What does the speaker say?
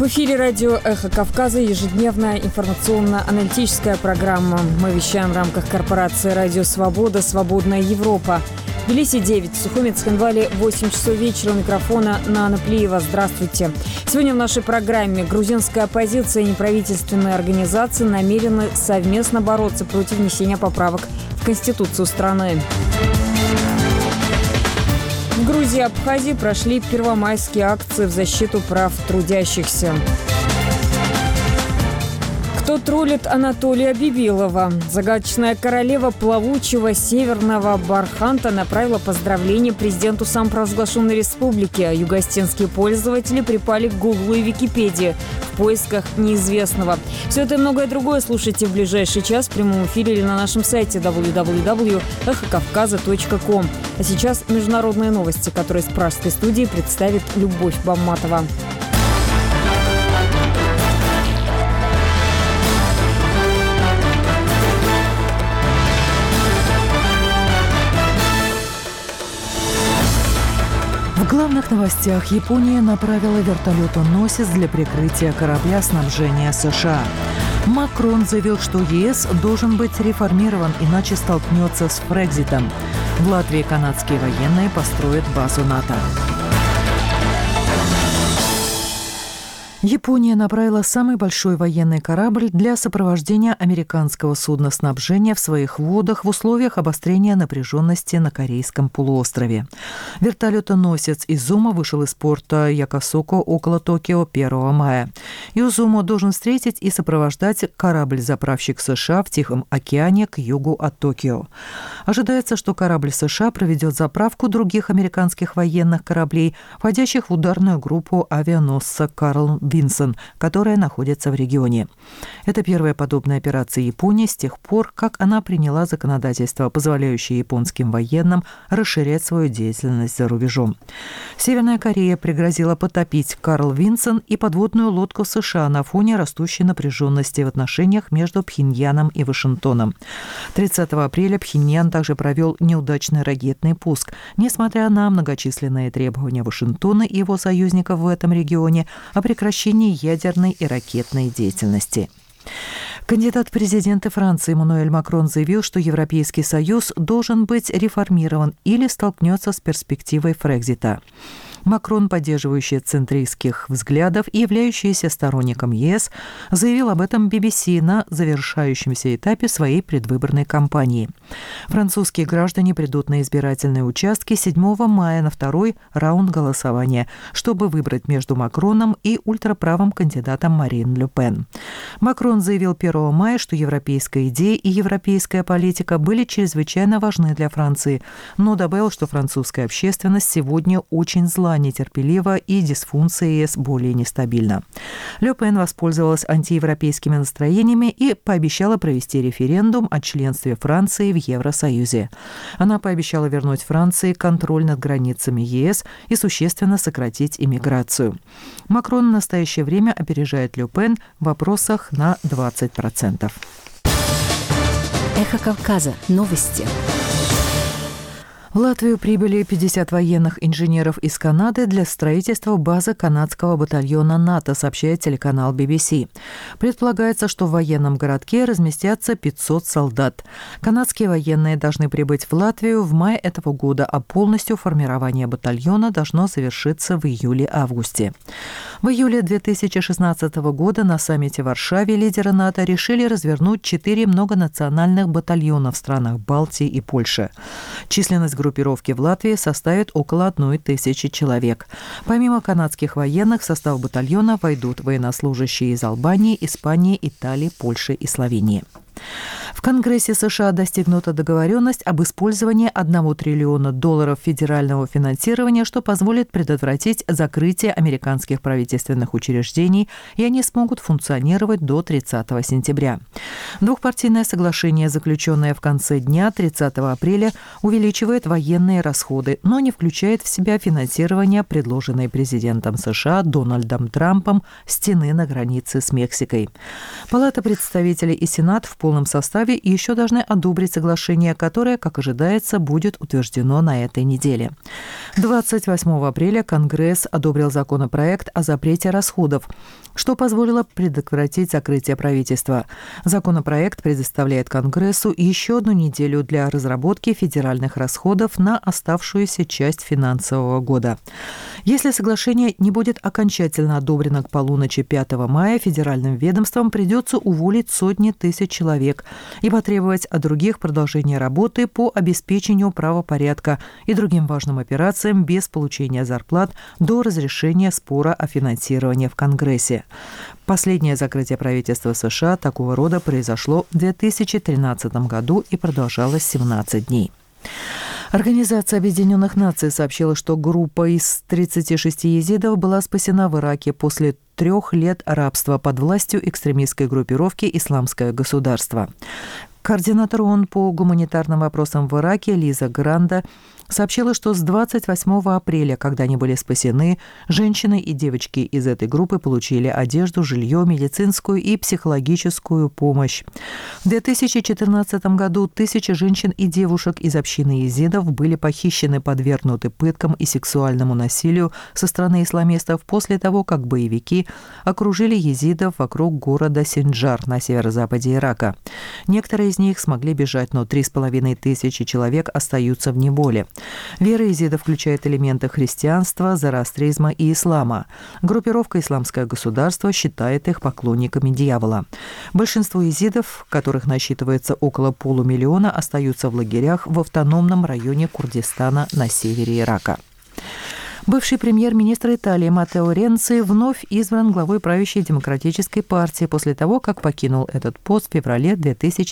В эфире радио «Эхо Кавказа» ежедневная информационно-аналитическая программа. Мы вещаем в рамках корпорации «Радио Свобода. Свободная Европа». В Тбилиси 9, в Сухуме, Цхинвале 8 часов вечера. У микрофона Нана Плиева. Здравствуйте. Сегодня в нашей программе грузинская оппозиция и неправительственные организации намерены совместно бороться против внесения поправок в Конституцию страны. В Грузии и Абхазии прошли первомайские акции в защиту прав трудящихся. Кто троллит Анатолия Бибилова? Загадочная королева плавучего северного Барханта направила поздравления президенту самопровозглашенной республики. Югостинские пользователи припали к Гуглу и Википедии в поисках неизвестного. Все это и многое другое слушайте в ближайший час в прямом эфире или на нашем сайте www.эхокавказа.ком. А сейчас международные новости, которые с пражской студии представит Любовь Бамматова. В главных новостях: Япония направила вертолетоносец для прикрытия корабля снабжения США. Макрон заявил, что ЕС должен быть реформирован, иначе столкнется с Брекситом. В Латвии канадские военные построят базу НАТО. Япония направила самый большой военный корабль для сопровождения американского судноснабжения в своих водах в условиях обострения напряженности на Корейском полуострове. Вертолетоносец «Изума» вышел из порта Якосуко около Токио 1 мая. «Изума» должен встретить и сопровождать корабль-заправщик США в Тихом океане к югу от Токио. Ожидается, что корабль США проведет заправку других американских военных кораблей, входящих в ударную группу авианосца «Карл Винсон», которая находится в регионе. Это первая подобная операция Японии с тех пор, как она приняла законодательство, позволяющее японским военным расширять свою деятельность за рубежом. Северная Корея пригрозила потопить «Карл Винсон» и подводную лодку США на фоне растущей напряженности в отношениях между Пхеньяном и Вашингтоном. 30 апреля Пхеньян также провел неудачный ракетный пуск, несмотря на многочисленные требования Вашингтона и его союзников в этом регионе о прекращении ядерной и ракетной деятельности. Кандидат в президенты Франции Эммануэль Макрон заявил, что Европейский Союз должен быть реформирован или столкнется с перспективой Брексита. Макрон, поддерживающий центристских взглядов и являющийся сторонником ЕС, заявил об этом BBC на завершающемся этапе своей предвыборной кампании. Французские граждане придут на избирательные участки 7 мая на второй раунд голосования, чтобы выбрать между Макроном и ультраправым кандидатом Марин Ле Пен. Макрон заявил 1 мая, что европейская идея и европейская политика были чрезвычайно важны для Франции, но добавил, что французская общественность сегодня очень зла, нетерпелива и дисфункция ЕС более нестабильна. Ле Пен воспользовалась антиевропейскими настроениями и пообещала провести референдум о членстве Франции в Евросоюзе. Она пообещала вернуть Франции контроль над границами ЕС и существенно сократить иммиграцию. Макрон в настоящее время опережает Ле Пен в вопросах на 20%. Эхо Кавказа. Новости. В Латвию прибыли 50 военных инженеров из Канады для строительства базы канадского батальона НАТО, сообщает телеканал BBC. Предполагается, что в военном городке разместятся 500 солдат. Канадские военные должны прибыть в Латвию в мае этого года, а полностью формирование батальона должно завершиться в июле-августе. В июле 2016 года на саммите в Варшаве лидеры НАТО решили развернуть 4 многонациональных батальона в странах Балтии и Польши. Численность группировки в Латвии составит около 1000 человек. Помимо канадских военных в состав батальона войдут военнослужащие из Албании, Испании, Италии, Польши и Словении. В Конгрессе США достигнута договоренность об использовании $1 триллиона федерального финансирования, что позволит предотвратить закрытие американских правительственных учреждений, и они смогут функционировать до 30 сентября. Двухпартийное соглашение, заключенное в конце дня 30 апреля, увеличивает военные расходы, но не включает в себя финансирование, предложенной президентом США Дональдом Трампом, стены на границе с Мексикой. Палата представителей и Сенат в полном составе праве и еще должны одобрить соглашение, которое, как ожидается, будет утверждено на этой неделе. 28 апреля Конгресс одобрил законопроект о запрете расходов, что позволило предотвратить закрытие правительства. Законопроект предоставляет Конгрессу еще одну неделю для разработки федеральных расходов на оставшуюся часть финансового года. Если соглашение не будет окончательно одобрено к полуночи 5 мая, федеральным ведомствам придется уволить сотни тысяч человек и потребовать от других продолжения работы по обеспечению правопорядка и другим важным операциям без получения зарплат до разрешения спора о финансировании в Конгрессе. Последнее закрытие правительства США такого рода произошло в 2013 году и продолжалось 17 дней. Организация Объединенных Наций сообщила, что группа из 36 езидов была спасена в Ираке после 3 лет рабства под властью экстремистской группировки «Исламское государство». Координатор ООН по гуманитарным вопросам в Ираке Лиза Гранда сообщила, что с 28 апреля, когда они были спасены, женщины и девочки из этой группы получили одежду, жилье, медицинскую и психологическую помощь. В 2014 году тысячи женщин и девушек из общины езидов были похищены, подвергнуты пыткам и сексуальному насилию со стороны исламистов после того, как боевики окружили езидов вокруг города Синджар на северо-западе Ирака. Некоторые из них смогли бежать, но 3500 человек остаются в неволе. Вера езидов включает элементы христианства, зороастризма и ислама. Группировка «Исламское государство» считает их поклонниками дьявола. Большинство езидов, которых насчитывается около полумиллиона, остаются в лагерях в автономном районе Курдистана на севере Ирака. Бывший премьер-министр Италии Маттео Ренци вновь избран главой правящей демократической партии после того, как покинул этот пост в феврале 2019